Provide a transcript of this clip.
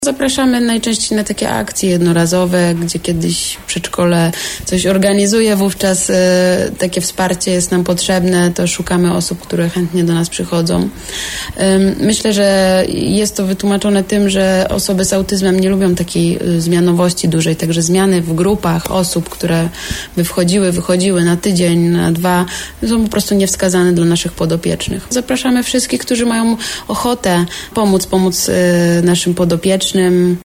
Zapraszamy najczęściej na takie akcje jednorazowe, gdzie kiedyś przedszkole coś organizuje, wówczas takie wsparcie jest nam potrzebne, to szukamy osób, które chętnie do nas przychodzą. Myślę, że jest to wytłumaczone tym, że osoby z autyzmem nie lubią takiej zmianowości dużej, także zmiany w grupach osób, które by wychodziły na tydzień, na 2, są po prostu niewskazane dla naszych podopiecznych. Zapraszamy wszystkich, którzy mają ochotę pomóc naszym podopiecznym.